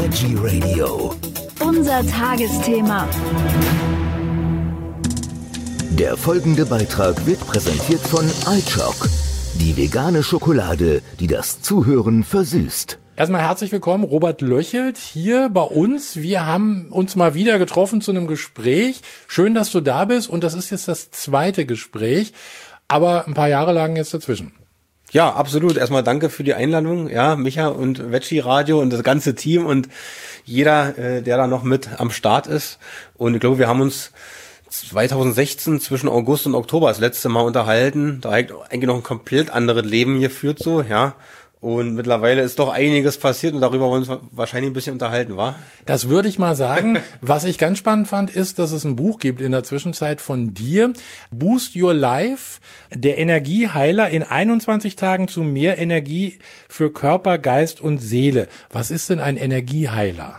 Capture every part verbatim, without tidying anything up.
Veggie Radio. Unser Tagesthema. Der folgende Beitrag wird präsentiert von iChoc, die vegane Schokolade, die das Zuhören versüßt. Erstmal herzlich willkommen, Robert Löchelt, hier bei uns. Wir haben uns mal wieder getroffen zu einem Gespräch. Schön, dass du da bist, und das ist jetzt das zweite Gespräch, aber ein paar Jahre lagen jetzt dazwischen. Ja, absolut. Erstmal danke für die Einladung, ja, Micha und Veggie Radio und das ganze Team und jeder, äh, der da noch mit am Start ist. Und ich glaube, wir haben uns zwanzig sechzehn zwischen August und Oktober das letzte Mal unterhalten. Da eigentlich noch ein komplett anderes Leben geführt, so, ja. Und mittlerweile ist doch einiges passiert und darüber wollen wir uns wahrscheinlich ein bisschen unterhalten, wa? Das würde ich mal sagen. Was ich ganz spannend fand, ist, dass es ein Buch gibt in der Zwischenzeit von dir. Boost Your Life, der Energieheiler in einundzwanzig Tagen zu mehr Energie für Körper, Geist und Seele. Was ist denn ein Energieheiler?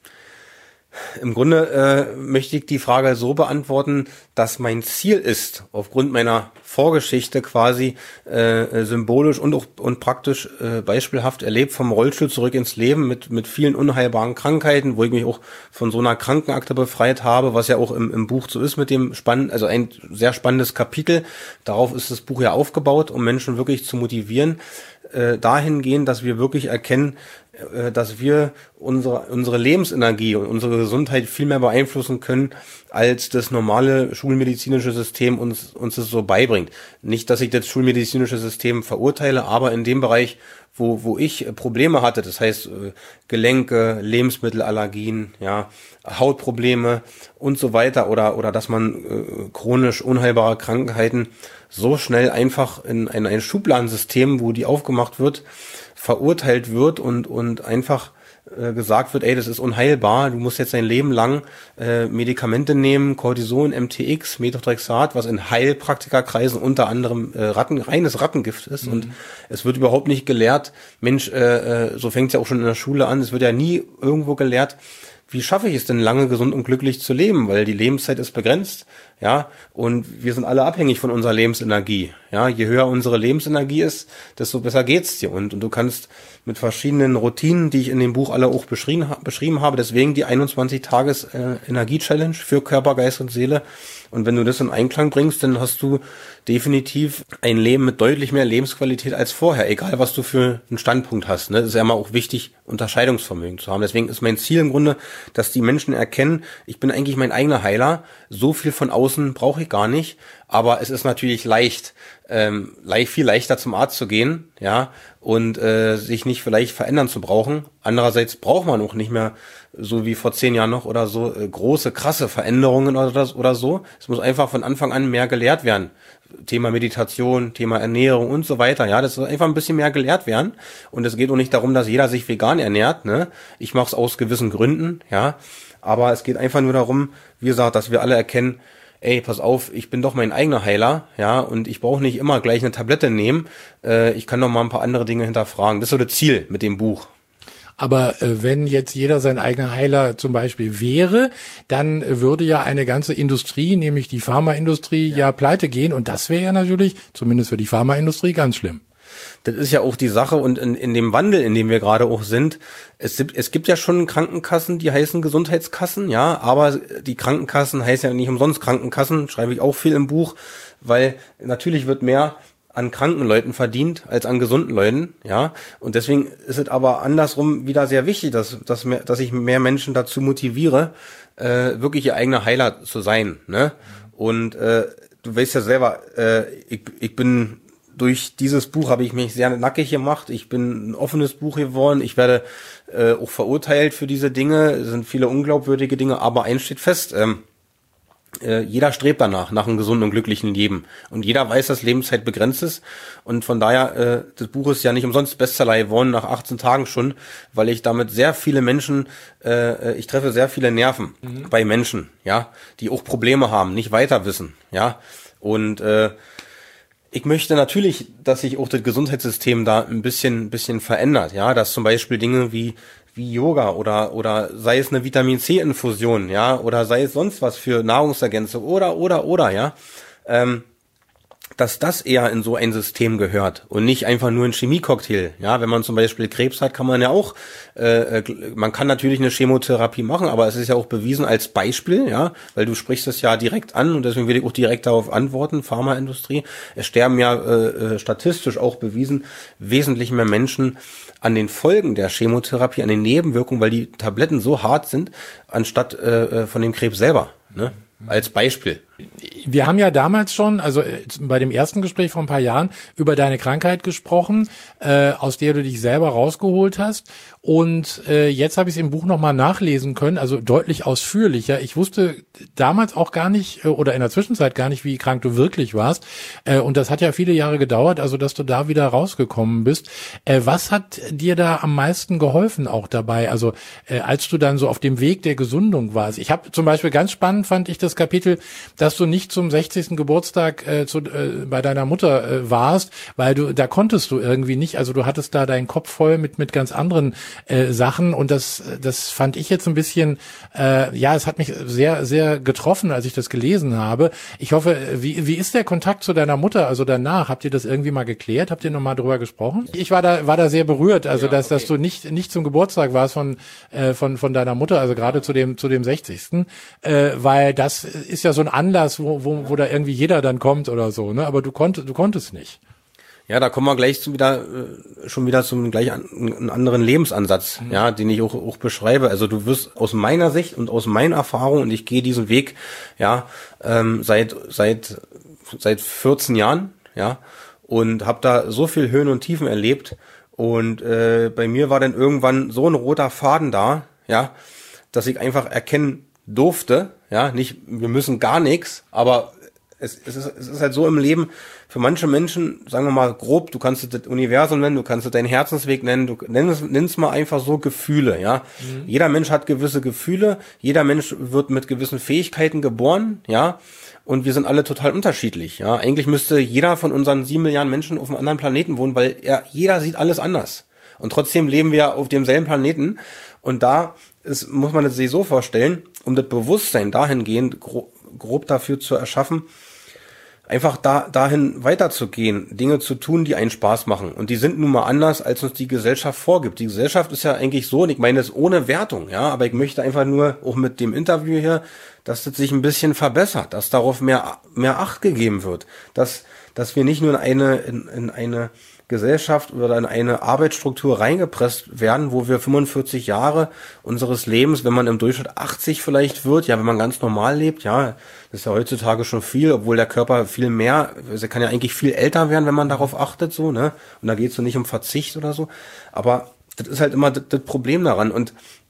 Im Grunde äh, möchte ich die Frage so beantworten, dass mein Ziel ist, aufgrund meiner Vorgeschichte quasi äh, symbolisch und auch und praktisch äh, beispielhaft erlebt, vom Rollstuhl zurück ins Leben mit mit vielen unheilbaren Krankheiten, wo ich mich auch von so einer Krankenakte befreit habe, was ja auch im, im Buch so ist mit dem spannenden, also ein sehr spannendes Kapitel. Darauf ist das Buch ja aufgebaut, um Menschen wirklich zu motivieren, äh, dahingehend, dass wir wirklich erkennen, dass wir unsere unsere Lebensenergie und unsere Gesundheit viel mehr beeinflussen können, als das normale schulmedizinische System uns uns das so beibringt. Nicht, dass ich das schulmedizinische System verurteile, aber in dem Bereich, wo wo ich Probleme hatte, das heißt Gelenke, Lebensmittelallergien, ja, Hautprobleme und so weiter, oder oder dass man äh, chronisch unheilbare Krankheiten so schnell einfach in ein, ein Schubladensystem, wo die aufgemacht wird, verurteilt wird und und einfach äh, gesagt wird, ey, das ist unheilbar, du musst jetzt dein Leben lang äh, Medikamente nehmen, Cortison, M T X, Methotrexat, was in Heilpraktikerkreisen unter anderem äh, Ratten, reines Rattengift ist. Mhm. Und es wird überhaupt nicht gelehrt, Mensch, äh, äh, so fängt es ja auch schon in der Schule an, es wird ja nie irgendwo gelehrt, wie schaffe ich es denn, lange gesund und glücklich zu leben? Weil die Lebenszeit ist begrenzt, ja, und wir sind alle abhängig von unserer Lebensenergie, ja. Je höher unsere Lebensenergie ist, desto besser geht's dir. Und, und du kannst mit verschiedenen Routinen, die ich in dem Buch alle auch beschrieben, beschrieben habe, deswegen die einundzwanzig Tages äh, Energie-Challenge für Körper, Geist und Seele. Und wenn du das in Einklang bringst, dann hast du definitiv ein Leben mit deutlich mehr Lebensqualität als vorher, egal was du für einen Standpunkt hast. Ne? Das ist ja immer auch wichtig, Unterscheidungsvermögen zu haben. Deswegen ist mein Ziel im Grunde, dass die Menschen erkennen, ich bin eigentlich mein eigener Heiler, so viel von außen brauche ich gar nicht, aber es ist natürlich leicht, ähm, leicht viel leichter zum Arzt zu gehen, ja, und äh, sich nicht vielleicht verändern zu brauchen. Andererseits braucht man auch nicht mehr, so wie vor zehn Jahren noch oder so, äh, große, krasse Veränderungen oder, das, oder so. Es muss einfach von Anfang an mehr gelehrt werden. Thema Meditation, Thema Ernährung und so weiter, ja, das soll einfach ein bisschen mehr gelehrt werden. Und es geht auch nicht darum, dass jeder sich vegan ernährt, ne. Ich mache es aus gewissen Gründen, ja, aber es geht einfach nur darum, wie gesagt, dass wir alle erkennen, ey, pass auf, ich bin doch mein eigener Heiler, ja, und ich brauche nicht immer gleich eine Tablette nehmen, äh, ich kann doch mal ein paar andere Dinge hinterfragen. Das ist so das Ziel mit dem Buch. Aber äh, wenn jetzt jeder sein eigener Heiler zum Beispiel wäre, dann äh, würde ja eine ganze Industrie, nämlich die Pharmaindustrie, ja, ja pleite gehen, und das wäre ja natürlich, zumindest für die Pharmaindustrie, ganz schlimm. Das ist ja auch die Sache, und in, in dem Wandel, in dem wir gerade auch sind, es gibt, es gibt ja schon Krankenkassen, die heißen Gesundheitskassen, ja, aber die Krankenkassen heißen ja nicht umsonst Krankenkassen, schreibe ich auch viel im Buch, weil natürlich wird mehr an kranken Leuten verdient als an gesunden Leuten, ja, und deswegen ist es aber andersrum wieder sehr wichtig, dass, dass, mehr, dass ich mehr Menschen dazu motiviere, äh, wirklich ihr eigener Heiler zu sein, ne, und äh, du weißt ja selber, äh, ich, ich bin durch dieses Buch habe ich mich sehr nackig gemacht. Ich bin ein offenes Buch geworden. Ich werde äh, auch verurteilt für diese Dinge. Es sind viele unglaubwürdige Dinge, aber eins steht fest. Ähm, äh, jeder strebt danach, nach einem gesunden und glücklichen Leben. Und jeder weiß, dass Lebenszeit begrenzt ist. Und von daher, äh, das Buch ist ja nicht umsonst Bestseller geworden, nach achtzehn Tagen schon, weil ich damit sehr viele Menschen, äh, ich treffe sehr viele Nerven mhm. bei Menschen, ja, die auch Probleme haben, nicht weiter wissen, ja. Und äh, ich möchte natürlich, dass sich auch das Gesundheitssystem da ein bisschen, ein bisschen verändert, ja, dass zum Beispiel Dinge wie, wie Yoga oder, oder sei es eine Vitamin-C-Infusion, ja, oder sei es sonst was für Nahrungsergänzung oder, oder, oder, ja, ähm, dass das eher in so ein System gehört und nicht einfach nur ein Chemiecocktail. Ja, wenn man zum Beispiel Krebs hat, kann man ja auch, äh, man kann natürlich eine Chemotherapie machen, aber es ist ja auch bewiesen als Beispiel, ja, weil du sprichst es ja direkt an und deswegen will ich auch direkt darauf antworten, Pharmaindustrie. Es sterben ja äh, statistisch auch bewiesen wesentlich mehr Menschen an den Folgen der Chemotherapie, an den Nebenwirkungen, weil die Tabletten so hart sind, anstatt äh, von dem Krebs selber, ne? Als Beispiel. Wir haben ja damals schon, also bei dem ersten Gespräch vor ein paar Jahren, über deine Krankheit gesprochen, äh, aus der du dich selber rausgeholt hast. Und äh, jetzt habe ich es im Buch nochmal nachlesen können, also deutlich ausführlicher. Ich wusste damals auch gar nicht äh, oder in der Zwischenzeit gar nicht, wie krank du wirklich warst. Äh, und das hat ja viele Jahre gedauert, also dass du da wieder rausgekommen bist. Äh, was hat dir da am meisten geholfen auch dabei? Also äh, als du dann so auf dem Weg der Gesundung warst. Ich habe zum Beispiel ganz spannend, fand ich das Kapitel, dass du nicht zum sechzigsten Geburtstag äh, zu, äh, bei deiner Mutter äh, warst, weil du da konntest du irgendwie nicht, also du hattest da deinen Kopf voll mit mit ganz anderen äh, Sachen und das das fand ich jetzt ein bisschen, äh, ja, es hat mich sehr sehr getroffen, als ich das gelesen habe. Ich hoffe, wie wie ist der Kontakt zu deiner Mutter, also danach? Habt ihr das irgendwie mal geklärt? Habt ihr noch mal drüber gesprochen? Ich war da war da sehr berührt, also ja, dass okay. dass du nicht nicht zum Geburtstag warst von äh, von von deiner Mutter, also gerade zu dem zu dem sechzigsten Äh, weil das ist ja so ein Anlass, wo wo wo da irgendwie jeder dann kommt oder so, ne? Aber du konntest du konntest nicht. Ja, da kommen wir gleich zu wieder äh, schon wieder zum gleich an, einen anderen Lebensansatz, mhm. ja, den ich auch, auch beschreibe. Also du wirst aus meiner Sicht und aus meiner Erfahrung, und ich gehe diesen Weg, ja, ähm, seit seit seit vierzehn Jahren, ja, und habe da so viel Höhen und Tiefen erlebt. Und äh, bei mir war dann irgendwann so ein roter Faden da, ja, dass ich einfach erkennen durfte, ja, nicht, wir müssen gar nichts, aber es, es, ist, es ist halt so im Leben, für manche Menschen, sagen wir mal grob, du kannst es das Universum nennen, du kannst es deinen Herzensweg nennen, du nennst es mal einfach so Gefühle, ja. Mhm. Jeder Mensch hat gewisse Gefühle, jeder Mensch wird mit gewissen Fähigkeiten geboren, ja, und wir sind alle total unterschiedlich, ja. Eigentlich müsste jeder von unseren sieben Milliarden Menschen auf einem anderen Planeten wohnen, weil er, jeder sieht alles anders. Und trotzdem leben wir auf demselben Planeten. Und da ist, muss man es sich so vorstellen, um das Bewusstsein dahingehend grob, grob dafür zu erschaffen, einfach da dahin weiterzugehen, Dinge zu tun, die einen Spaß machen. Und die sind nun mal anders, als uns die Gesellschaft vorgibt. Die Gesellschaft ist ja eigentlich so, und ich meine das ohne Wertung, ja, aber ich möchte einfach nur, auch mit dem Interview hier, dass das sich ein bisschen verbessert, dass darauf mehr mehr Acht gegeben wird, dass dass wir nicht nur in eine in, in eine Gesellschaft oder in eine Arbeitsstruktur reingepresst werden, wo wir fünfundvierzig Jahre unseres Lebens, wenn man im Durchschnitt achtzig vielleicht wird, ja, wenn man ganz normal lebt, ja, das ist ja heutzutage schon viel, obwohl der Körper viel mehr, er kann ja eigentlich viel älter werden, wenn man darauf achtet, so, ne, und da geht es so nicht um Verzicht oder so, aber das ist halt immer das, das Problem daran. Und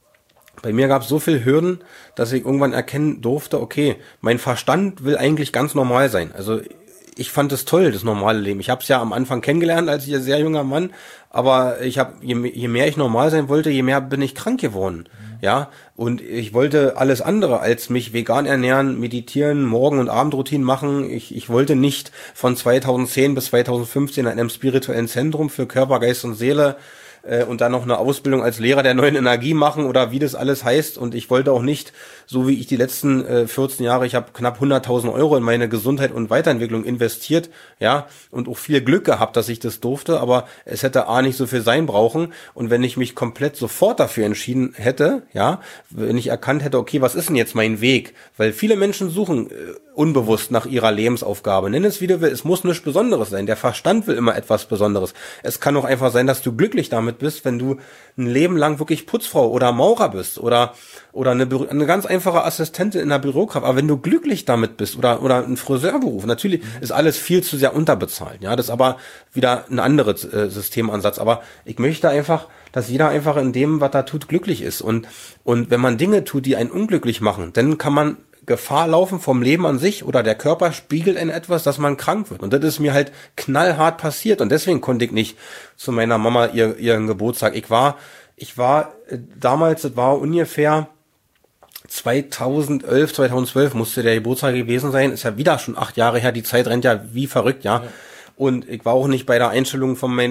bei mir gab es so viel Hürden, dass ich irgendwann erkennen durfte, okay, mein Verstand will eigentlich ganz normal sein, also ich fand es toll, das normale Leben. Ich habe es ja am Anfang kennengelernt als ein sehr junger Mann, aber ich habe je, je mehr ich normal sein wollte, je mehr bin ich krank geworden. Mhm. Ja, und ich wollte alles andere als mich vegan ernähren, meditieren, Morgen- und Abendroutinen machen. Ich, ich wollte nicht von zweitausendzehn bis zweitausendfünfzehn in einem spirituellen Zentrum für Körper, Geist und Seele und dann noch eine Ausbildung als Lehrer der neuen Energie machen oder wie das alles heißt. Und ich wollte auch nicht, so wie ich die letzten äh, vierzehn Jahre, ich habe knapp hunderttausend Euro in meine Gesundheit und Weiterentwicklung investiert, ja, und auch viel Glück gehabt, dass ich das durfte, aber es hätte A nicht so viel sein brauchen. Und wenn ich mich komplett sofort dafür entschieden hätte, ja, wenn ich erkannt hätte, okay, was ist denn jetzt mein Weg? Weil viele Menschen suchen äh, unbewusst nach ihrer Lebensaufgabe. Nenn es wie du willst, es muss nichts Besonderes sein. Der Verstand will immer etwas Besonderes. Es kann auch einfach sein, dass du glücklich damit bist, wenn du ein Leben lang wirklich Putzfrau oder Maurer bist oder oder eine, eine ganz einfache Assistentin in der Bürokraft, aber wenn du glücklich damit bist oder oder ein Friseurberuf, natürlich ist alles viel zu sehr unterbezahlt, ja, das ist aber wieder ein anderes äh, Systemansatz, aber ich möchte einfach, dass jeder einfach in dem, was er tut, glücklich ist und und wenn man Dinge tut, die einen unglücklich machen, dann kann man Gefahr laufen vom Leben an sich oder der Körper spiegelt in etwas, dass man krank wird. Und das ist mir halt knallhart passiert. Und deswegen konnte ich nicht zu meiner Mama ihr, ihren Geburtstag. Ich war, ich war damals, das war ungefähr zweitausendelf, zweitausendzwölf musste der Geburtstag gewesen sein. Ist ja wieder schon acht Jahre her. Die Zeit rennt ja wie verrückt, ja. ja. Und ich war auch nicht bei der Einstellung von meinen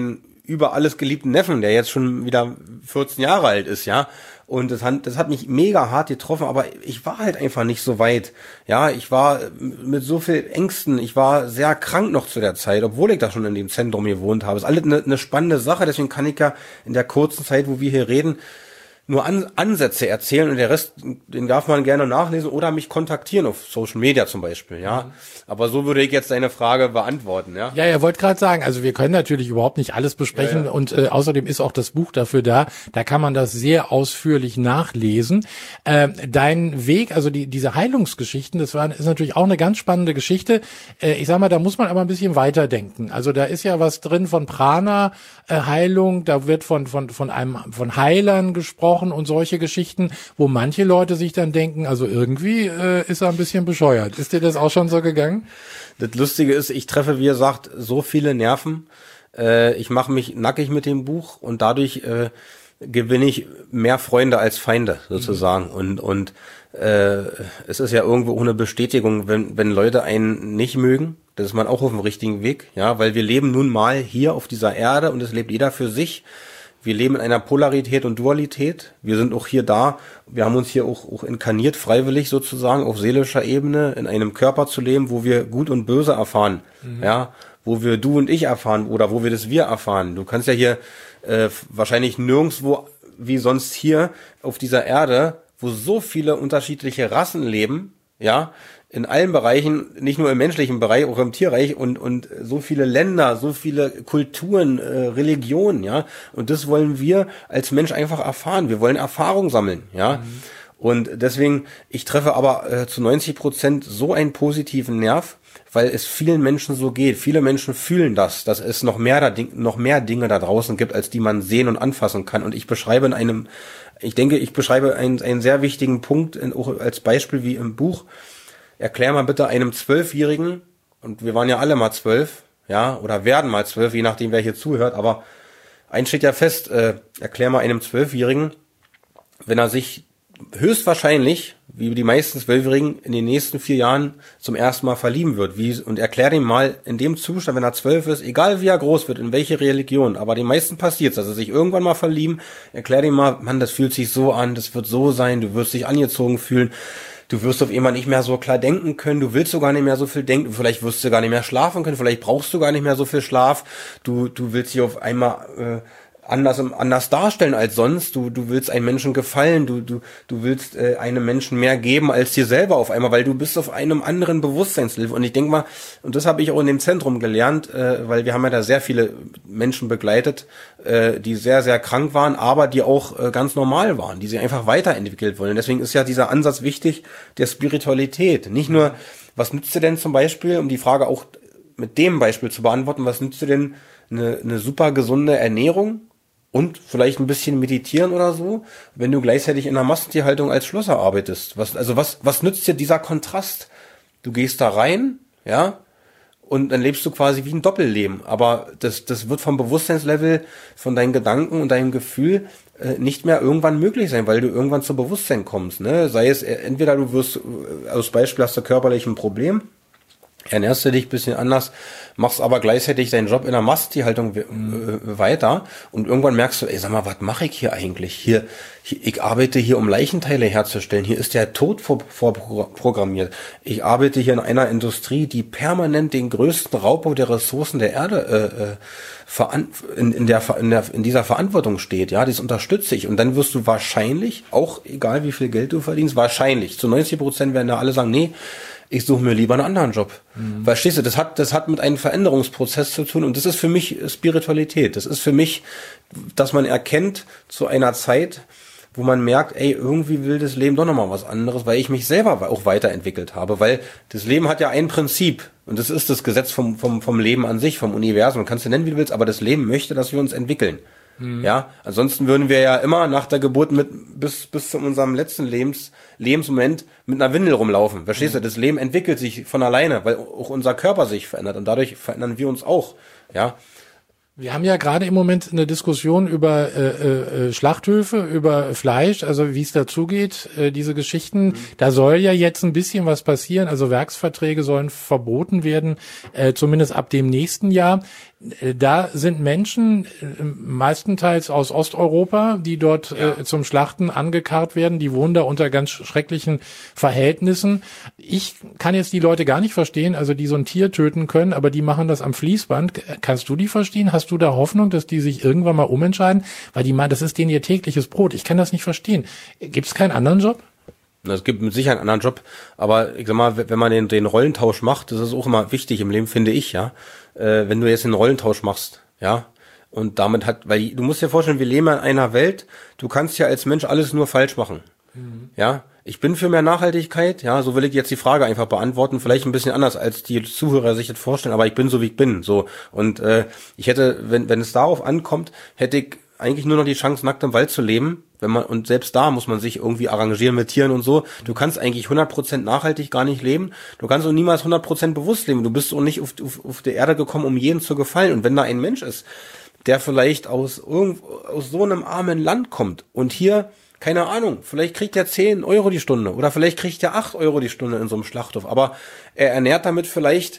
über alles geliebten Neffen, der jetzt schon wieder vierzehn Jahre alt ist, ja. Und das hat, das hat mich mega hart getroffen, aber ich war halt einfach nicht so weit. Ja, ich war mit so viel Ängsten, ich war sehr krank noch zu der Zeit, obwohl ich da schon in dem Zentrum gewohnt habe. Das ist alles eine, eine spannende Sache, deswegen kann ich ja in der kurzen Zeit, wo wir hier reden, nur An- Ansätze erzählen und der Rest, den darf man gerne nachlesen oder mich kontaktieren auf Social Media zum Beispiel, ja. Mhm. Aber so würde ich jetzt deine Frage beantworten, ja. Ja, er wollte gerade sagen, also wir können natürlich überhaupt nicht alles besprechen, ja, ja. und äh, außerdem ist auch das Buch dafür da, da kann man das sehr ausführlich nachlesen. Äh, dein Weg, also die diese Heilungsgeschichten, das war ist natürlich auch eine ganz spannende Geschichte. Äh, ich sag mal, da muss man aber ein bisschen weiterdenken. Also da ist ja was drin von Prana äh, Heilung, da wird von von von einem von Heilern gesprochen und solche Geschichten, wo manche Leute sich dann denken, also irgendwie äh, ist er ein bisschen bescheuert. Ist dir das auch schon so gegangen? Das Lustige ist, ich treffe, wie gesagt, so viele Nerven. Äh, ich mache mich nackig mit dem Buch und dadurch äh, gewinne ich mehr Freunde als Feinde sozusagen. Mhm. Und und äh, es ist ja irgendwo auch eine Bestätigung, wenn wenn Leute einen nicht mögen, das ist man auch auf dem richtigen Weg, ja, weil wir leben nun mal hier auf dieser Erde und es lebt jeder für sich. Wir leben in einer Polarität und Dualität. Wir sind auch hier da. Wir haben uns hier auch, auch inkarniert, freiwillig sozusagen, auf seelischer Ebene, in einem Körper zu leben, wo wir Gut und Böse erfahren. Mhm. Ja, wo wir Du und Ich erfahren oder wo wir das Wir erfahren. Du kannst ja hier äh, wahrscheinlich nirgendwo wie sonst hier auf dieser Erde, wo so viele unterschiedliche Rassen leben, ja, in allen Bereichen, nicht nur im menschlichen Bereich, auch im Tierreich und und so viele Länder, so viele Kulturen, äh, Religionen, ja, und das wollen wir als Mensch einfach erfahren. Wir wollen Erfahrung sammeln, ja, mhm. und deswegen, ich treffe aber äh, zu neunzig Prozent so einen positiven Nerv, weil es vielen Menschen so geht. Viele Menschen fühlen das, dass es noch mehr da, noch mehr Dinge da draußen gibt, als die man sehen und anfassen kann. Und ich beschreibe in einem, ich denke, ich beschreibe einen einen sehr wichtigen Punkt in, auch als Beispiel wie im Buch. Erklär mal bitte einem Zwölfjährigen, und wir waren ja alle mal zwölf, ja, oder werden mal zwölf, je nachdem, wer hier zuhört, aber eins steht ja fest, äh, erklär mal einem Zwölfjährigen, wenn er sich höchstwahrscheinlich, wie die meisten Zwölfjährigen, in den nächsten vier Jahren zum ersten Mal verlieben wird, wie, und erklär ihm mal in dem Zustand, wenn er zwölf ist, egal wie er groß wird, in welche Religion, aber den meisten passiert's, dass er sich irgendwann mal verlieben, erklär ihm mal, Mann, das fühlt sich so an, das wird so sein, du wirst dich angezogen fühlen, du wirst auf einmal nicht mehr so klar denken können, du willst so gar nicht mehr so viel denken, vielleicht wirst du gar nicht mehr schlafen können, vielleicht brauchst du gar nicht mehr so viel Schlaf, du du willst dich auf einmal äh, anders anders darstellen als sonst, du du willst einem Menschen gefallen, du du du willst äh, einem Menschen mehr geben als dir selber auf einmal, weil du bist auf einem anderen Bewusstseinslevel. Und ich denke mal, und das habe ich auch in dem Zentrum gelernt, äh, weil wir haben ja da sehr viele Menschen begleitet, äh, die sehr sehr krank waren, aber die auch äh, ganz normal waren, die sich einfach weiterentwickelt wollen. Und deswegen ist ja dieser Ansatz wichtig der Spiritualität. Nicht nur, was nützt dir denn zum Beispiel, um die Frage auch mit dem Beispiel zu beantworten, was nützt dir denn eine, eine super gesunde Ernährung und vielleicht ein bisschen meditieren oder so, wenn du gleichzeitig in einer Massentierhaltung als Schlosser arbeitest? Was, also was, was nützt dir dieser Kontrast? Du gehst da rein, ja, und dann lebst du quasi wie ein Doppelleben. Aber das, das wird vom Bewusstseinslevel, von deinen Gedanken und deinem Gefühl äh, nicht mehr irgendwann möglich sein, weil du irgendwann zum Bewusstsein kommst, ne? Sei es, äh, entweder du wirst, äh, als Beispiel hast du körperlich ein Problem, ernährst du dich ein bisschen anders, machst aber gleichzeitig deinen Job in der Masttierhaltung mhm. weiter und irgendwann merkst du, ey, sag mal, was mache ich hier eigentlich? Hier, hier, ich arbeite hier, um Leichenteile herzustellen. Hier ist der Tod vorprogrammiert. Ich arbeite hier in einer Industrie, die permanent den größten Raubbau der Ressourcen der Erde äh, in, in, der, in, der, in dieser Verantwortung steht. Ja, das unterstütze ich. Und dann wirst du wahrscheinlich, auch egal wie viel Geld du verdienst, wahrscheinlich, zu neunzig Prozent werden da alle sagen, nee, ich suche mir lieber einen anderen Job. Mhm. Verstehst du, das hat, das hat mit einem Veränderungsprozess zu tun und das ist für mich Spiritualität. Das ist für mich, dass man erkennt zu einer Zeit, wo man merkt, ey, irgendwie will das Leben doch nochmal was anderes, weil ich mich selber auch weiterentwickelt habe, weil das Leben hat ja ein Prinzip und das ist das Gesetz vom, vom, vom Leben an sich, vom Universum. Du kannst du nennen, wie du willst, aber das Leben möchte, dass wir uns entwickeln. Mhm. Ja, ansonsten würden wir ja immer nach der Geburt mit bis bis zu unserem letzten Lebens Lebensmoment mit einer Windel rumlaufen. Verstehst mhm. du? Das Leben entwickelt sich von alleine, weil auch unser Körper sich verändert und dadurch verändern wir uns auch. Ja, Wir haben ja gerade im Moment eine Diskussion über äh, äh, Schlachthöfe, über Fleisch, also wie es dazugeht, äh, diese Geschichten. Mhm. Da soll ja jetzt ein bisschen was passieren, also Werksverträge sollen verboten werden, äh, zumindest ab dem nächsten Jahr. Äh, da sind Menschen, äh, meistenteils aus Osteuropa, die dort ja. äh, zum Schlachten angekarrt werden, die wohnen da unter ganz schrecklichen Verhältnissen. Ich kann jetzt die Leute gar nicht verstehen, also die so ein Tier töten können, aber die machen das am Fließband. Kannst du die verstehen? Hast Hast du da Hoffnung, dass die sich irgendwann mal umentscheiden? Weil die meinen, das ist denen ihr tägliches Brot. Ich kann das nicht verstehen. Gibt es keinen anderen Job? Es gibt mit Sicherheit einen anderen Job, aber ich sag mal, wenn man den, den Rollentausch macht, das ist auch immer wichtig im Leben, finde ich, ja. Äh, wenn du jetzt den Rollentausch machst, ja, und damit hat, weil du musst dir vorstellen, wir leben in einer Welt, du kannst ja als Mensch alles nur falsch machen, mhm. ja. Ich bin für mehr Nachhaltigkeit, ja, so will ich jetzt die Frage einfach beantworten, vielleicht ein bisschen anders, als die Zuhörer sich das vorstellen, aber ich bin so, wie ich bin, so. Und äh, ich hätte, wenn wenn es darauf ankommt, hätte ich eigentlich nur noch die Chance, nackt im Wald zu leben, wenn man, und selbst da muss man sich irgendwie arrangieren mit Tieren und so. Du kannst eigentlich hundert Prozent nachhaltig gar nicht leben, du kannst auch niemals hundert Prozent bewusst leben, du bist auch nicht auf, auf, auf der Erde gekommen, um jedem zu gefallen. Und wenn da ein Mensch ist, der vielleicht aus irgend, aus so einem armen Land kommt und hier, keine Ahnung, vielleicht kriegt er zehn Euro die Stunde oder vielleicht kriegt er acht Euro die Stunde in so einem Schlachthof, aber er ernährt damit vielleicht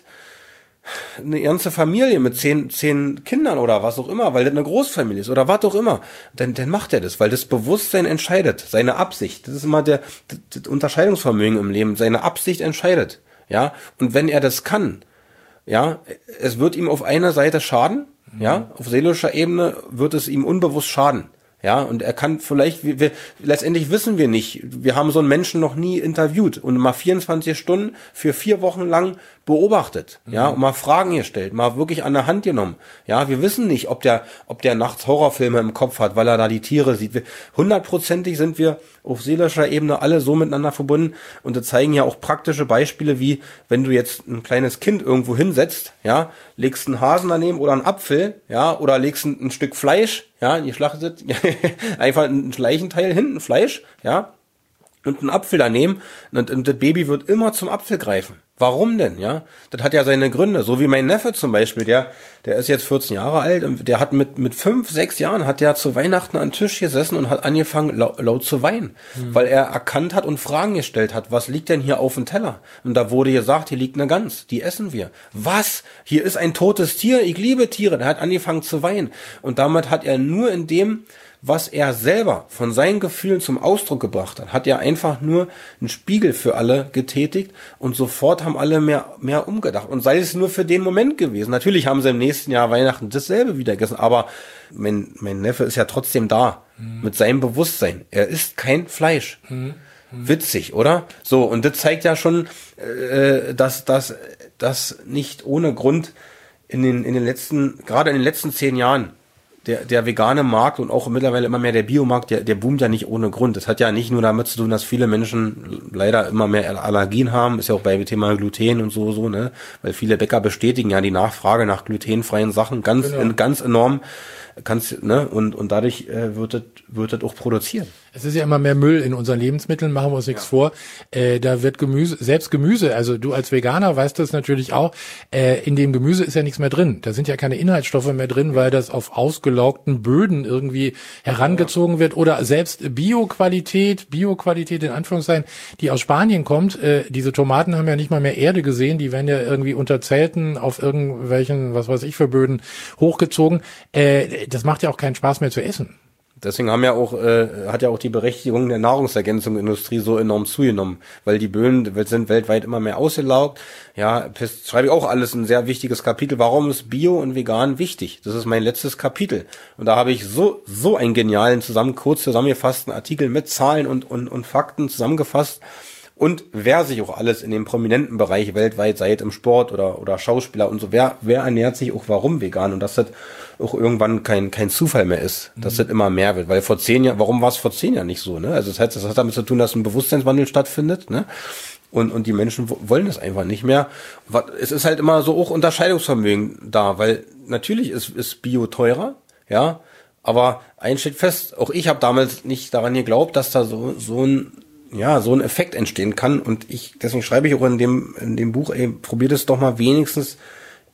eine ganze Familie mit zehn, zehn Kindern oder was auch immer, weil das eine Großfamilie ist oder was auch immer, dann, dann macht er das, weil das Bewusstsein entscheidet, seine Absicht, das ist immer der, das Unterscheidungsvermögen im Leben, seine Absicht entscheidet, ja, und wenn er das kann, ja, es wird ihm auf einer Seite schaden, mhm. ja, auf seelischer Ebene wird es ihm unbewusst schaden. Ja, und er kann vielleicht, wir, wir, letztendlich wissen wir nicht, wir haben so einen Menschen noch nie interviewt und mal vierundzwanzig Stunden für vier Wochen lang beobachtet, mhm. ja, und mal Fragen gestellt, mal wirklich an der Hand genommen. Ja, wir wissen nicht, ob der, ob der nachts Horrorfilme im Kopf hat, weil er da die Tiere sieht. Hundertprozentig sind wir auf seelischer Ebene alle so miteinander verbunden und das zeigen ja auch praktische Beispiele, wie wenn du jetzt ein kleines Kind irgendwo hinsetzt, ja, legst einen Hasen daneben oder einen Apfel, ja, oder legst ein, ein Stück Fleisch, ja, die schlachtet einfach ein Leichenteil hinten Fleisch, ja, und einen Apfel daneben und, und das Baby wird immer zum Apfel greifen. Warum denn, ja? Das hat ja seine Gründe. So wie mein Neffe zum Beispiel, der, der ist jetzt vierzehn Jahre alt und der hat mit, mit fünf, sechs Jahren hat der zu Weihnachten an den Tisch gesessen und hat angefangen laut, laut zu weinen, mhm. weil er erkannt hat und Fragen gestellt hat. Was liegt denn hier auf dem Teller? Und da wurde gesagt, hier liegt eine Gans, die essen wir. Was? Hier ist ein totes Tier, ich liebe Tiere. Der hat angefangen zu weinen. Und damit hat er nur in dem, was er selber von seinen Gefühlen zum Ausdruck gebracht hat, hat er einfach nur einen Spiegel für alle getätigt und sofort haben alle mehr mehr umgedacht. Und sei es nur für den Moment gewesen. Natürlich haben sie im nächsten Jahr Weihnachten dasselbe wieder gegessen, aber mein, mein Neffe ist ja trotzdem da, mhm. mit seinem Bewusstsein. Er isst kein Fleisch. Mhm. Witzig, oder? So, und das zeigt ja schon, äh, dass das dass nicht ohne Grund in den in den letzten, gerade in den letzten zehn Jahren, Der, der vegane Markt und auch mittlerweile immer mehr der Biomarkt, der, der boomt ja nicht ohne Grund. Das hat ja nicht nur damit zu tun, dass viele Menschen leider immer mehr Allergien haben, ist ja auch bei Thema Gluten und so, so, ne, weil viele Bäcker bestätigen ja die Nachfrage nach glutenfreien Sachen ganz, genau. ganz enorm. Kannst, ne, und, und dadurch äh, wird das, wird das auch produziert. Es ist ja immer mehr Müll in unseren Lebensmitteln, machen wir uns nichts ja. vor. Äh, da wird Gemüse, selbst Gemüse, also du als Veganer weißt das natürlich auch, äh, in dem Gemüse ist ja nichts mehr drin. Da sind ja keine Inhaltsstoffe mehr drin, weil das auf ausgelaugten Böden irgendwie herangezogen ja. wird. Oder selbst Bioqualität, Bioqualität in Anführungszeichen, die aus Spanien kommt. Äh, diese Tomaten haben ja nicht mal mehr Erde gesehen, die werden ja irgendwie unter Zelten auf irgendwelchen, was weiß ich für Böden hochgezogen. Äh, das macht ja auch keinen Spaß mehr zu essen. Deswegen haben ja auch, äh, hat ja auch die Berechtigung der Nahrungsergänzungsindustrie so enorm zugenommen, weil die Böden sind weltweit immer mehr ausgelaugt. Ja, das schreibe ich auch alles ein sehr wichtiges Kapitel. Warum ist Bio und Vegan wichtig? Das ist mein letztes Kapitel. Und da habe ich so, so einen genialen, zusammen, kurz zusammengefassten Artikel mit Zahlen und, und, und Fakten zusammengefasst. Und wer sich auch alles in dem prominenten Bereich weltweit, sei es im Sport oder, oder Schauspieler und so, wer, wer ernährt sich auch warum vegan? Und dass das auch irgendwann kein, kein Zufall mehr ist, dass mhm. das immer mehr wird. Weil vor zehn Jahren, warum war es vor zehn Jahren nicht so, ne? Also das heißt, das hat damit zu tun, dass ein Bewusstseinswandel stattfindet, ne? Und, und die Menschen wollen das einfach nicht mehr. Es ist halt immer so auch Unterscheidungsvermögen da, weil natürlich ist, ist Bio teurer, ja. Aber eins steht fest, auch ich habe damals nicht daran geglaubt, dass da so, so ein, ja, so ein Effekt entstehen kann. Und ich, deswegen schreibe ich auch in dem, in dem Buch, ey, probiert es doch mal wenigstens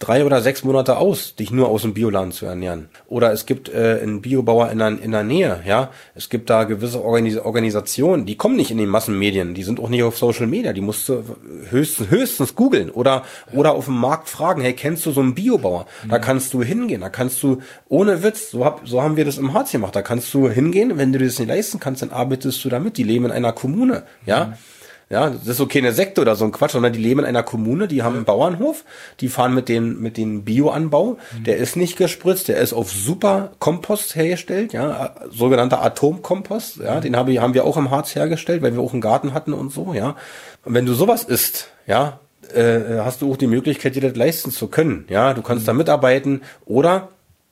drei oder sechs Monate aus, dich nur aus dem Bioladen zu ernähren. Oder es gibt äh, einen Biobauer in der, in der Nähe, ja. Es gibt da gewisse Organis- Organisationen, die kommen nicht in den Massenmedien, die sind auch nicht auf Social Media, die musst du höchstens, höchstens googeln oder, ja. oder auf dem Markt fragen, hey, kennst du so einen Biobauer? Mhm. Da kannst du hingehen, da kannst du, ohne Witz, so, hab, so haben wir das im Harz gemacht, da kannst du hingehen, wenn du das nicht leisten kannst, dann arbeitest du damit, die leben in einer Kommune, ja. Mhm. Ja, das ist okay, eine Sekte oder so ein Quatsch, sondern die leben in einer Kommune, die haben einen Bauernhof, die fahren mit den, mit den Bioanbau, mhm. der ist nicht gespritzt, der ist auf super Kompost hergestellt, ja, sogenannter Atomkompost, ja, mhm. den haben wir, haben wir auch im Harz hergestellt, weil wir auch einen Garten hatten und so, ja. Und wenn du sowas isst, ja, äh, hast du auch die Möglichkeit, dir das leisten zu können, ja, du kannst mhm. da mitarbeiten oder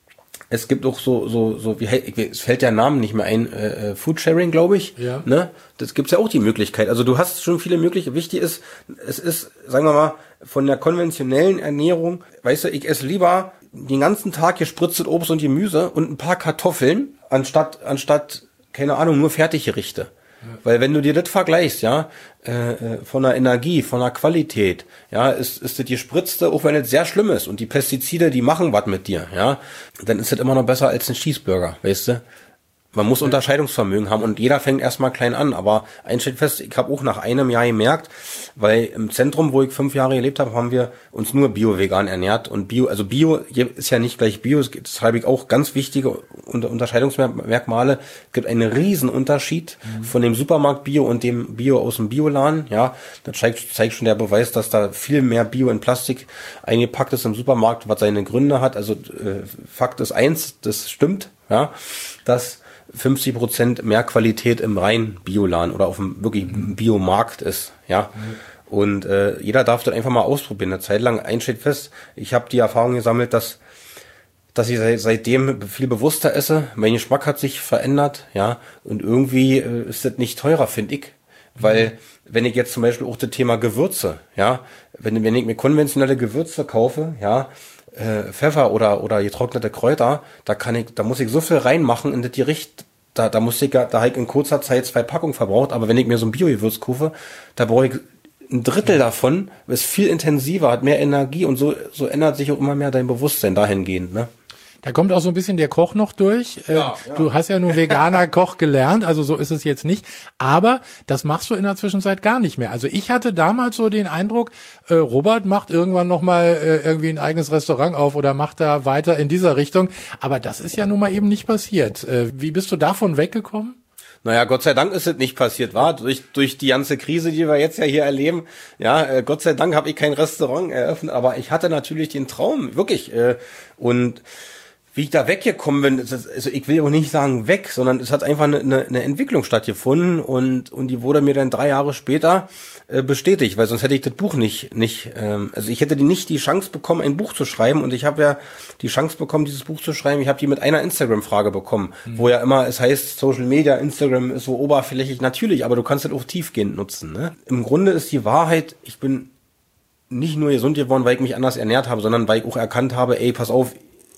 es gibt auch so, so, so, wie, es fällt der Name nicht mehr ein, äh, Foodsharing, glaube ich, ja. ne? Das gibt's ja auch die Möglichkeit. Also du hast schon viele Möglichkeiten. Wichtig ist, es ist, sagen wir mal, von der konventionellen Ernährung, weißt du, ich esse lieber den ganzen Tag gespritztes Obst und Gemüse und ein paar Kartoffeln, anstatt, anstatt, keine Ahnung, nur Fertiggerichte. Ja. Weil wenn du dir das vergleichst, ja, äh, von der Energie, von der Qualität, ja, ist, ist das gespritzte, auch wenn es sehr schlimm ist und die Pestizide, die machen was mit dir, ja, dann ist das immer noch besser als ein Cheeseburger, weißt du? Man muss Unterscheidungsvermögen haben und jeder fängt erstmal klein an, aber eins steht fest, ich habe auch nach einem Jahr gemerkt, weil im Zentrum, wo ich fünf Jahre gelebt habe, haben wir uns nur bio-vegan ernährt und Bio, also Bio ist ja nicht gleich Bio, das habe ich auch ganz wichtige Unterscheidungsmerkmale, es gibt einen riesen Unterschied mhm. von dem Supermarkt Bio und dem Bio aus dem Bioladen, ja, das zeigt, zeigt schon der Beweis, dass da viel mehr Bio in Plastik eingepackt ist im Supermarkt, was seine Gründe hat, also äh, Fakt ist eins, das stimmt, ja, dass fünfzig Prozent mehr Qualität im reinen Bioladen oder auf dem wirklich Biomarkt ist, ja. Mhm. Und äh, jeder darf das einfach mal ausprobieren. Eine Zeit lang, eins steht fest, ich habe die Erfahrung gesammelt, dass dass ich seit, seitdem viel bewusster esse. Mein Geschmack hat sich verändert, ja. Und irgendwie äh, ist das nicht teurer, finde ich. Weil, mhm. wenn ich jetzt zum Beispiel auch das Thema Gewürze, ja, wenn, wenn ich mir konventionelle Gewürze kaufe, ja, Äh, Pfeffer oder oder getrocknete Kräuter, da kann ich, da muss ich so viel reinmachen in das Gericht, da da muss ich, da habe ich in kurzer Zeit zwei Packungen verbraucht, aber wenn ich mir so ein Bio-Gewürz kaufe, da brauche ich ein Drittel davon, ist viel intensiver, hat mehr Energie und so so ändert sich auch immer mehr dein Bewusstsein dahingehend, ne? Da kommt auch so ein bisschen der Koch noch durch. Ja, ja. Du hast ja nur veganer Koch gelernt, also so ist es jetzt nicht. Aber das machst du in der Zwischenzeit gar nicht mehr. Also ich hatte damals so den Eindruck, äh, Robert macht irgendwann nochmal äh, irgendwie ein eigenes Restaurant auf oder macht da weiter in dieser Richtung. Aber das ist ja nun mal eben nicht passiert. Äh, wie bist du davon weggekommen? Naja, Gott sei Dank ist es nicht passiert, war durch durch die ganze Krise, die wir jetzt ja hier erleben. Ja, äh, Gott sei Dank habe ich kein Restaurant eröffnet, aber ich hatte natürlich den Traum, wirklich. Äh, und wie ich da weggekommen bin, ist, also ich will auch nicht sagen weg, sondern es hat einfach eine, eine, eine Entwicklung stattgefunden und und die wurde mir dann drei Jahre später äh, bestätigt, weil sonst hätte ich das Buch nicht nicht, ähm, also ich hätte die nicht die Chance bekommen, ein Buch zu schreiben und ich habe ja die Chance bekommen, dieses Buch zu schreiben. Ich habe die mit einer Instagram-Frage bekommen, mhm. wo ja immer es heißt, Social Media, Instagram ist so oberflächlich, natürlich, aber du kannst das auch tiefgehend nutzen. Ne? Im Grunde ist die Wahrheit, ich bin nicht nur gesund geworden, weil ich mich anders ernährt habe, sondern weil ich auch erkannt habe, ey, pass auf,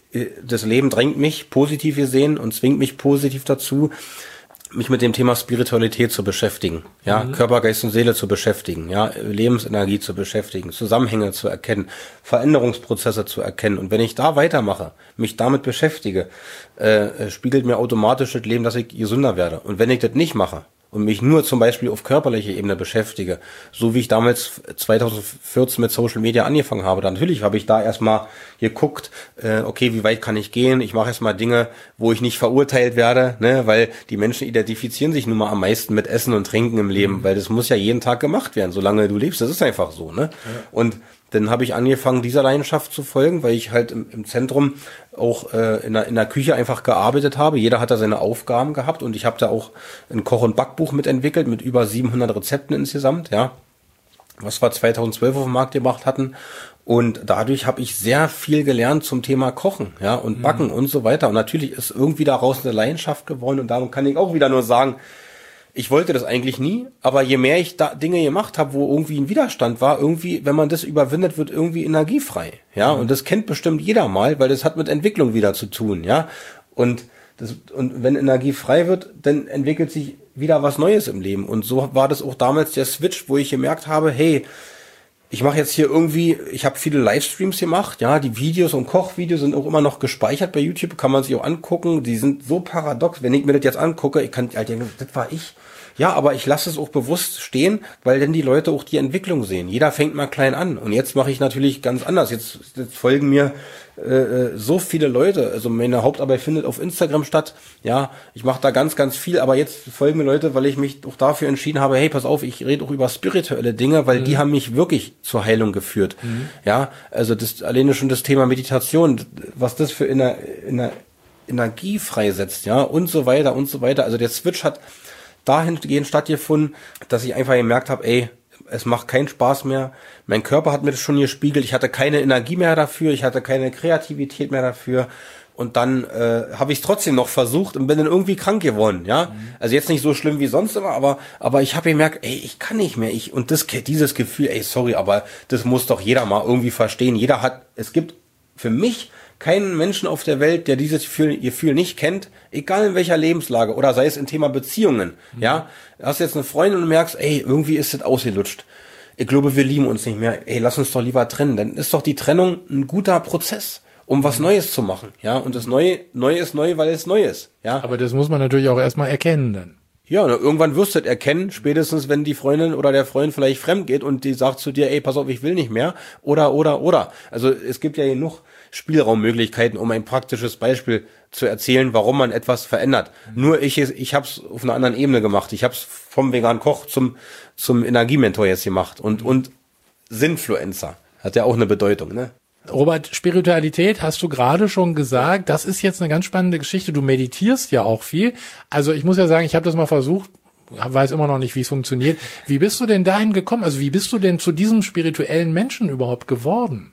das Leben drängt mich positiv gesehen und zwingt mich positiv dazu, mich mit dem Thema Spiritualität zu beschäftigen, ja, mhm. Körper, Geist und Seele zu beschäftigen, ja, Lebensenergie zu beschäftigen, Zusammenhänge zu erkennen, Veränderungsprozesse zu erkennen. Und wenn ich da weitermache, mich damit beschäftige, äh, spiegelt mir automatisch das Leben, dass ich gesünder werde. Und wenn ich das nicht mache und mich nur zum Beispiel auf körperlicher Ebene beschäftige, so wie ich damals zweitausendvierzehn mit Social Media angefangen habe, dann natürlich habe ich da erstmal geguckt, äh, okay, wie weit kann ich gehen? Ich mache erstmal Dinge, wo ich nicht verurteilt werde, ne, weil die Menschen identifizieren sich nun mal am meisten mit Essen und Trinken im Leben, mhm. weil das muss ja jeden Tag gemacht werden, solange du lebst. Das ist einfach so, ne? Ja. Und dann habe ich angefangen, dieser Leidenschaft zu folgen, weil ich halt im, im Zentrum auch äh, in, der, in der Küche einfach gearbeitet habe. Jeder hat da seine Aufgaben gehabt und ich habe da auch ein Koch- und Backbuch mitentwickelt mit über siebenhundert Rezepten insgesamt, ja, was wir zweitausendzwölf auf den Markt gebracht hatten. Und dadurch habe ich sehr viel gelernt zum Thema Kochen, ja, und Backen mhm. und so weiter. Und natürlich ist irgendwie daraus eine Leidenschaft geworden und darum kann ich auch wieder nur sagen, ich wollte das eigentlich nie, aber je mehr ich da Dinge gemacht habe, wo irgendwie ein Widerstand war, irgendwie, wenn man das überwindet, wird irgendwie energiefrei, ja, mhm. und das kennt bestimmt jeder mal, weil das hat mit Entwicklung wieder zu tun, ja, und das, und wenn Energie frei wird, dann entwickelt sich wieder was Neues im Leben und so war das auch damals der Switch, wo ich gemerkt habe, hey, ich mache jetzt hier irgendwie, ich habe viele Livestreams gemacht, ja, die Videos und Kochvideos sind auch immer noch gespeichert bei YouTube, kann man sich auch angucken, die sind so paradox, wenn ich mir das jetzt angucke, ich kann halt denken, das war ich. Ja, aber ich lasse es auch bewusst stehen, weil dann die Leute auch die Entwicklung sehen. Jeder fängt mal klein an und jetzt mache ich natürlich ganz anders. Jetzt, jetzt folgen mir äh, so viele Leute. Also meine Hauptarbeit findet auf Instagram statt. Ja, ich mache da ganz, ganz viel, aber jetzt folgen mir Leute, weil ich mich auch dafür entschieden habe, hey, pass auf, ich rede auch über spirituelle Dinge, weil mhm. die haben mich wirklich zur Heilung geführt. Mhm. Ja, also das alleine schon das Thema Meditation, was das für Ener, Ener, Energie freisetzt, ja, und so weiter und so weiter. Also der Switch hat dahingehend stattgefunden, dass ich einfach gemerkt habe, ey, es macht keinen Spaß mehr. Mein Körper hat mir das schon gespiegelt. Ich hatte keine Energie mehr dafür. Ich hatte keine Kreativität mehr dafür. Und dann äh, habe ich es trotzdem noch versucht und bin dann irgendwie krank geworden. Ja, mhm. Also jetzt nicht so schlimm wie sonst immer, aber aber ich habe gemerkt, ey, ich kann nicht mehr. Ich und das dieses Gefühl, ey, sorry, aber das muss doch jeder mal irgendwie verstehen. Jeder hat, es gibt für mich keinen Menschen auf der Welt, der dieses Gefühl, Gefühl nicht kennt, egal in welcher Lebenslage oder sei es im Thema Beziehungen. Mhm. Ja, du hast jetzt eine Freundin und merkst, ey, irgendwie ist das ausgelutscht. Ich glaube, wir lieben uns nicht mehr. Ey, lass uns doch lieber trennen. Dann ist doch die Trennung ein guter Prozess, um was Neues zu machen. Ja, und das Neue, Neue ist neu, weil es neu ist. Ja. Aber das muss man natürlich auch erstmal erkennen dann. Ja, und irgendwann wirst du das erkennen, spätestens wenn die Freundin oder der Freund vielleicht fremd geht und die sagt zu dir, ey, pass auf, ich will nicht mehr. Oder, oder, oder. Also es gibt ja genug Spielraummöglichkeiten, um ein praktisches Beispiel zu erzählen, warum man etwas verändert. Mhm. Nur ich, ich habe es auf einer anderen Ebene gemacht. Ich habe es vom veganen Koch zum zum Energiementor jetzt gemacht und und Sinfluencer hat ja auch eine Bedeutung, ne? Robert, Spiritualität hast du gerade schon gesagt, das ist jetzt eine ganz spannende Geschichte. Du meditierst ja auch viel. Also ich muss ja sagen, ich habe das mal versucht, weiß immer noch nicht, wie es funktioniert. Wie bist du denn dahin gekommen? Also wie bist du denn zu diesem spirituellen Menschen überhaupt geworden?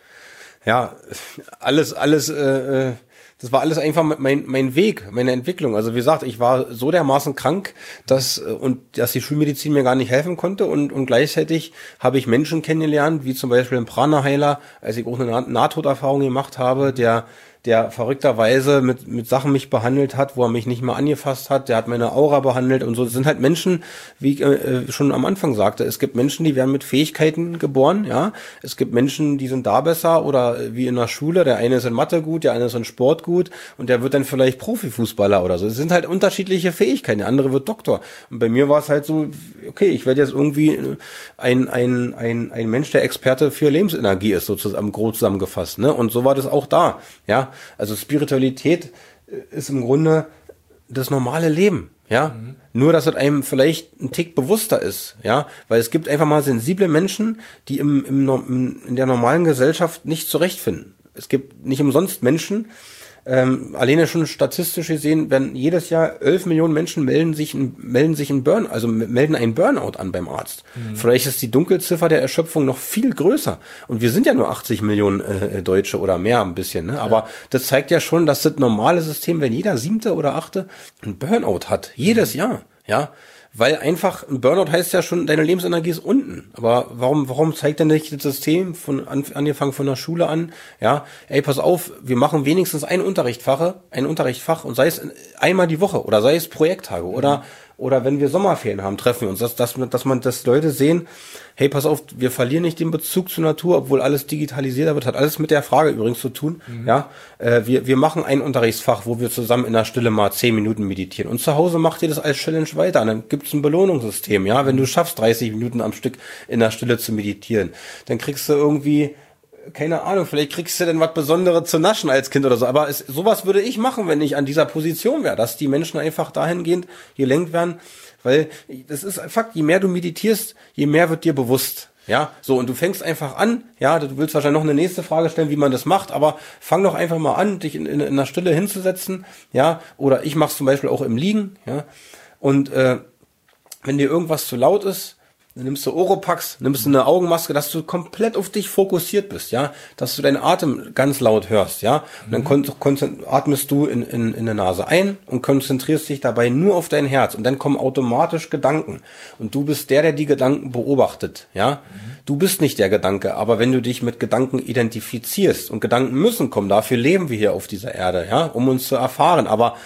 Ja, alles, alles, äh, das war alles einfach mein mein Weg, meine Entwicklung. Also wie gesagt, ich war so dermaßen krank, dass und dass die Schulmedizin mir gar nicht helfen konnte und und gleichzeitig habe ich Menschen kennengelernt, wie zum Beispiel einen Prana-Heiler, als ich auch eine Nahtoderfahrung gemacht habe, der der verrückterweise mit mit Sachen mich behandelt hat, wo er mich nicht mal angefasst hat, der hat meine Aura behandelt und so. Das sind halt Menschen, wie ich äh, schon am Anfang sagte, es gibt Menschen, die werden mit Fähigkeiten geboren, ja. Es gibt Menschen, die sind da besser oder wie in der Schule, der eine ist in Mathe gut, der eine ist in Sport gut und der wird dann vielleicht Profifußballer oder so. Es sind halt unterschiedliche Fähigkeiten, der andere wird Doktor. Und bei mir war es halt so, okay, ich werde jetzt irgendwie ein ein ein ein Mensch, der Experte für Lebensenergie ist, sozusagen grob zusammengefasst, ne? Und so war das auch da, ja. Also Spiritualität ist im Grunde das normale Leben, ja. Mhm. Nur, dass es einem vielleicht ein Tick bewusster ist, ja. Weil es gibt einfach mal sensible Menschen, die im, im, in der normalen Gesellschaft nicht zurechtfinden. Es gibt nicht umsonst Menschen, ähm, alleine schon statistisch gesehen, werden jedes Jahr elf Millionen Menschen melden sich, melden sich in Burn, also melden einen Burnout an beim Arzt. Mhm. Vielleicht ist die Dunkelziffer der Erschöpfung noch viel größer. Und wir sind ja nur achtzig Millionen äh, Deutsche oder mehr ein bisschen, ne? Ja. Aber das zeigt ja schon, dass das normale System, wenn jeder siebte oder achte ein Burnout hat, jedes mhm. Jahr, ja. Weil einfach, ein Burnout heißt ja schon, deine Lebensenergie ist unten. Aber warum, warum zeigt denn nicht das System von, an, angefangen von der Schule an, ja, ey, pass auf, wir machen wenigstens ein Unterrichtsfach, ein Unterrichtsfach und sei es einmal die Woche oder sei es Projekttage oder, oder wenn wir Sommerferien haben, treffen wir uns, dass, dass, dass man, dass Leute sehen, hey, pass auf, wir verlieren nicht den Bezug zur Natur, obwohl alles digitalisiert wird, hat alles mit der Frage übrigens zu tun, mhm. ja, äh, wir, wir machen ein Unterrichtsfach, wo wir zusammen in der Stille mal zehn Minuten meditieren und zu Hause macht ihr das als Challenge weiter, und dann gibt's ein Belohnungssystem, ja, wenn du schaffst, dreißig Minuten am Stück in der Stille zu meditieren, dann kriegst du irgendwie, keine Ahnung, vielleicht kriegst du denn was Besonderes zu naschen als Kind oder so, aber es, sowas würde ich machen, wenn ich an dieser Position wäre, dass die Menschen einfach dahingehend gelenkt werden, weil das ist Fakt, je mehr du meditierst, je mehr wird dir bewusst, ja, so, und du fängst einfach an, ja, du willst wahrscheinlich noch eine nächste Frage stellen, wie man das macht, aber fang doch einfach mal an, dich in, in, in der Stille hinzusetzen, ja, oder ich mach's zum Beispiel auch im Liegen, ja, und äh, wenn dir irgendwas zu laut ist, dann nimmst du Oropax, nimmst du eine Augenmaske, dass du komplett auf dich fokussiert bist, ja, dass du deinen Atem ganz laut hörst, ja, und dann kon- kon- atmest du in, in, in der Nase ein und konzentrierst dich dabei nur auf dein Herz und dann kommen automatisch Gedanken und du bist der, der die Gedanken beobachtet, ja, mhm. Du bist nicht der Gedanke, aber wenn du dich mit Gedanken identifizierst und Gedanken müssen kommen, dafür leben wir hier auf dieser Erde, ja, um uns zu erfahren, aber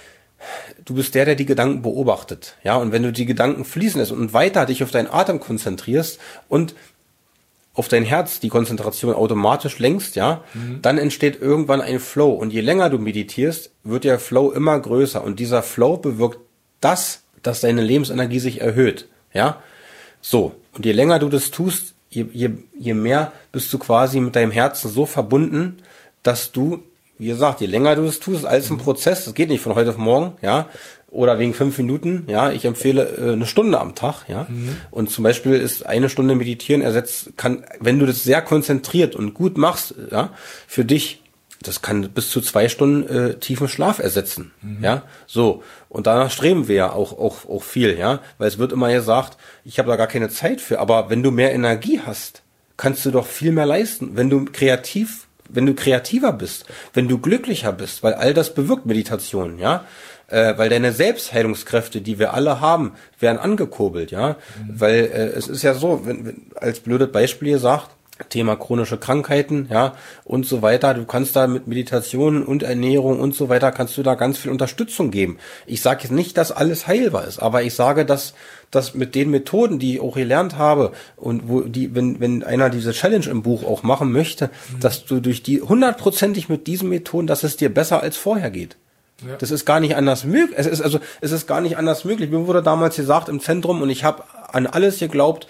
du bist der, der die Gedanken beobachtet, ja, und wenn du die Gedanken fließen lässt und weiter dich auf deinen Atem konzentrierst und auf dein Herz die Konzentration automatisch lenkst, ja, mhm. dann entsteht irgendwann ein Flow. Und je länger du meditierst, wird der Flow immer größer. Und dieser Flow bewirkt das, dass deine Lebensenergie sich erhöht, ja. So. Und je länger du das tust, je, je, je mehr bist du quasi mit deinem Herzen so verbunden, dass du, wie gesagt, je länger du das tust, alles ein Prozess, das geht nicht von heute auf morgen, ja, oder wegen fünf Minuten, ja, ich empfehle äh, eine Stunde am Tag, ja, mhm. und zum Beispiel ist eine Stunde Meditieren ersetzt, kann, wenn du das sehr konzentriert und gut machst, ja, für dich, das kann bis zu zwei Stunden äh, tiefen Schlaf ersetzen, mhm. ja, so, und danach streben wir ja auch, auch, auch viel, ja, weil es wird immer gesagt, ich habe da gar keine Zeit für, aber wenn du mehr Energie hast, kannst du doch viel mehr leisten, wenn du kreativ, wenn du kreativer bist, wenn du glücklicher bist, weil all das bewirkt Meditation, ja, äh, weil deine Selbstheilungskräfte, die wir alle haben, werden angekurbelt, ja, mhm. weil äh, es ist ja so, wenn, wenn als blödes Beispiel gesagt, Thema chronische Krankheiten, ja, und so weiter. Du kannst da mit Meditation und Ernährung und so weiter, kannst du da ganz viel Unterstützung geben. Ich sage jetzt nicht, dass alles heilbar ist, aber ich sage, dass, dass mit den Methoden, die ich auch gelernt habe und wo die, wenn, wenn einer diese Challenge im Buch auch machen möchte, mhm. dass du durch die hundertprozentig mit diesen Methoden, dass es dir besser als vorher geht. Ja. Das ist gar nicht anders möglich. Es ist also, es ist gar nicht anders möglich. Mir wurde damals gesagt im Zentrum und ich habe an alles geglaubt,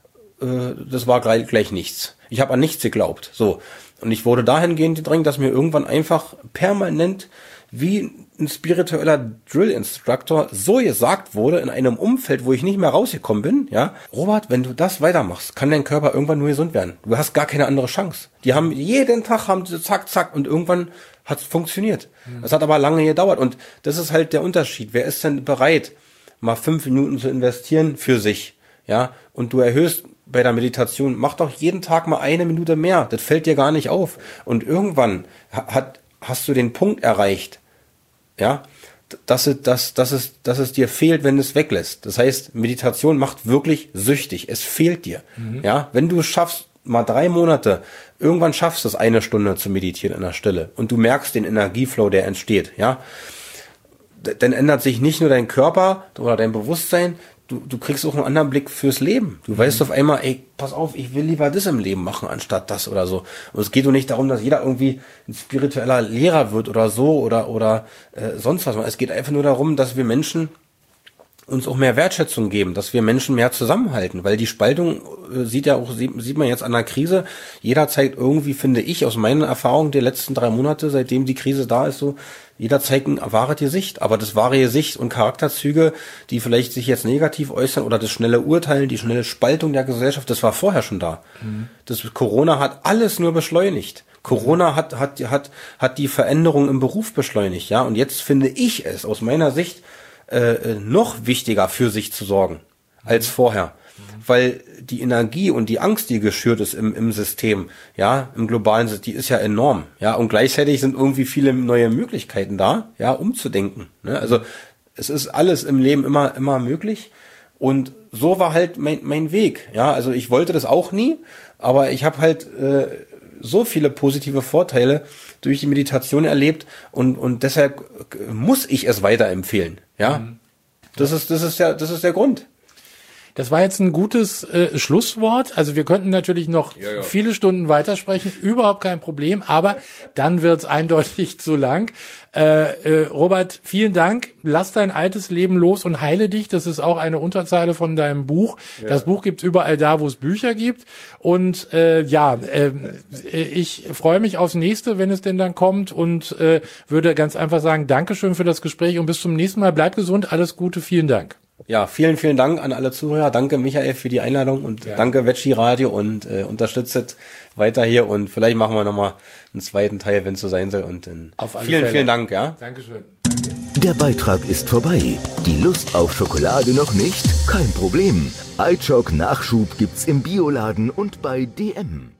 das war gleich, gleich nichts. Ich habe an nichts geglaubt. So. Und ich wurde dahingehend gedrängt, dass mir irgendwann einfach permanent wie ein spiritueller Drill-Instructor so gesagt wurde, in einem Umfeld, wo ich nicht mehr rausgekommen bin, ja, Robert, wenn du das weitermachst, kann dein Körper irgendwann nur gesund werden. Du hast gar keine andere Chance. Die haben jeden Tag, haben sie zack, zack, und irgendwann hat es funktioniert. Mhm. Das hat aber lange gedauert. Und das ist halt der Unterschied. Wer ist denn bereit, mal fünf Minuten zu investieren für sich? Ja, und du erhöhst bei der Meditation, mach doch jeden Tag mal eine Minute mehr. Das fällt dir gar nicht auf. Und irgendwann hat, hast du den Punkt erreicht, ja, dass es, dass, dass es, dass es dir fehlt, wenn es weglässt. Das heißt, Meditation macht wirklich süchtig. Es fehlt dir. Mhm. Ja, wenn du es schaffst, mal drei Monate, irgendwann schaffst du es, eine Stunde zu meditieren in der Stille und du merkst den Energieflow, der entsteht, ja, dann ändert sich nicht nur dein Körper oder dein Bewusstsein, Du, du kriegst auch einen anderen Blick fürs Leben. Du mhm. weißt auf einmal, ey, pass auf, ich will lieber das im Leben machen, anstatt das oder so. Und es geht doch nicht darum, dass jeder irgendwie ein spiritueller Lehrer wird oder so oder oder äh, sonst was. Es geht einfach nur darum, dass wir Menschen uns auch mehr Wertschätzung geben, dass wir Menschen mehr zusammenhalten, weil die Spaltung äh, sieht ja auch, sieht, sieht man jetzt an der Krise. Jeder zeigt irgendwie, finde ich, aus meinen Erfahrungen der letzten drei Monate, seitdem die Krise da ist, so, jeder zeigt ein wahres Gesicht, aber das wahre Gesicht und Charakterzüge, die vielleicht sich jetzt negativ äußern oder das schnelle Urteilen, die schnelle Spaltung der Gesellschaft, das war vorher schon da. Mhm. Das Corona hat alles nur beschleunigt. Corona hat hat hat hat die Veränderung im Beruf beschleunigt, ja. Und jetzt finde ich es aus meiner Sicht äh, noch wichtiger, für sich zu sorgen als vorher. Weil die Energie und die Angst, die geschürt ist im, im System, ja, im globalen System, die ist ja enorm, ja, und gleichzeitig sind irgendwie viele neue Möglichkeiten da, ja, umzudenken, ne? Also, es ist alles im Leben immer, immer möglich und so war halt mein, mein Weg, ja, also ich wollte das auch nie, aber ich habe halt äh, so viele positive Vorteile durch die Meditation erlebt und, und deshalb muss ich es weiterempfehlen, ja, mhm. das ist, das ist ja, das ist der Grund. Das war jetzt ein gutes äh, Schlusswort. Also wir könnten natürlich noch ja, ja. viele Stunden weitersprechen, überhaupt kein Problem, aber dann wird's eindeutig zu lang. Äh, äh, Robert, vielen Dank. Lass dein altes Leben los und heile dich. Das ist auch eine Unterzeile von deinem Buch. Ja. Das Buch gibt's überall da, wo es Bücher gibt. Und äh, ja, äh, ich freue mich aufs nächste, wenn es denn dann kommt und äh, würde ganz einfach sagen, Dankeschön für das Gespräch und bis zum nächsten Mal. Bleib gesund, alles Gute, vielen Dank. Ja, vielen, vielen Dank an alle Zuhörer. Danke, Michael, für die Einladung und ja. danke, Veggie Radio und äh, unterstützt weiter hier und vielleicht machen wir nochmal einen zweiten Teil, wenn es so sein soll. Und äh, auf alle vielen, Fälle. vielen Dank. Ja. Dankeschön. Danke. Der Beitrag ist vorbei. Die Lust auf Schokolade noch nicht? Kein Problem. iChock Nachschub gibt's im Bioladen und bei D M.